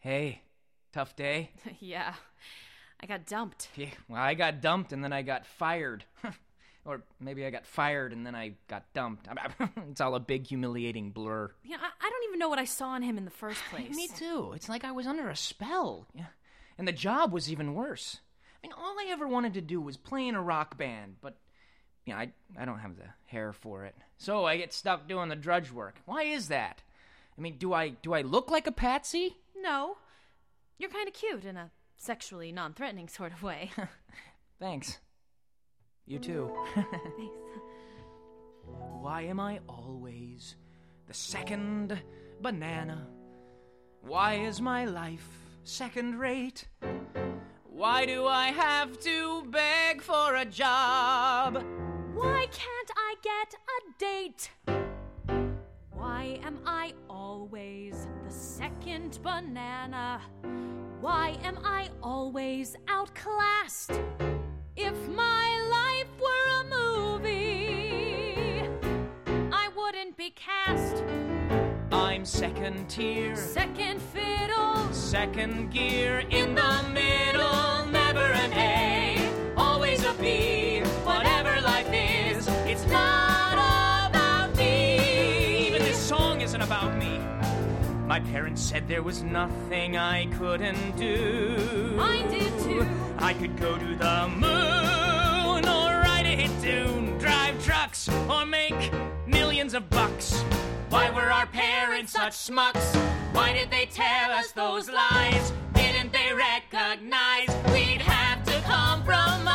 Hey, tough day? Yeah, I got dumped. Yeah, well, I got dumped and then I got fired. Or maybe I got fired and then I got dumped. It's all a big, humiliating blur. Yeah, I don't even know what I saw in him in the first place. Me too. It's like I was under a spell. Yeah. And the job was even worse. I mean, all I ever wanted to do was play in a rock band, but I don't have the hair for it. So I get stuck doing the drudge work. Why is that? I mean, do I look like a patsy? No. You're kind of cute in a sexually non-threatening sort of way. Thanks. You too. Thanks. Why am I always the second banana? Why is my life second rate? Why do I have to beg for a job? Why can't I get a date? Why am I always the second banana? Why am I always outclassed? If my life were a movie, I wouldn't be cast. I'm second tier, Second fiddle, second gear, in the middle, never an A, always a B. Whatever life is, it's not about me. Even this song isn't about me. My parents said there was nothing I couldn't do. I did too. I could go to the moon, or ride a hit tune, drive trucks, or make millions of bucks. Why were our parents such schmucks? Why did they tell us those lies? Didn't they recognize we'd have to compromise?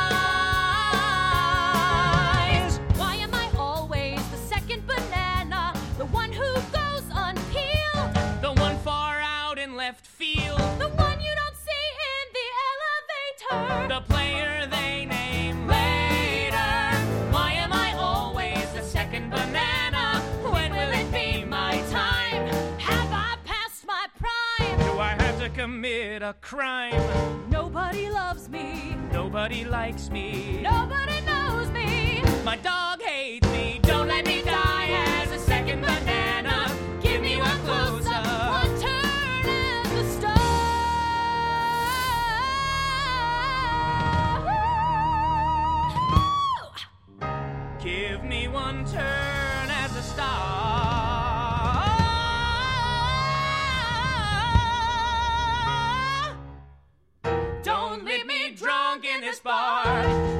Why am I always the second banana, the one who goes unpeeled, The one far out in left field, the one you don't see in the elevator? the player they name later. Why am I always the second banana? When will it be my time? Have I passed my prime? Do I have to commit a crime? Nobody loves me. Nobody likes me. Nobody knows me. My dog hates me. Don't let me die as a second banana. Give me one closer. One turn at the star. Give me one turn as a star. Don't leave me drunk in this bar.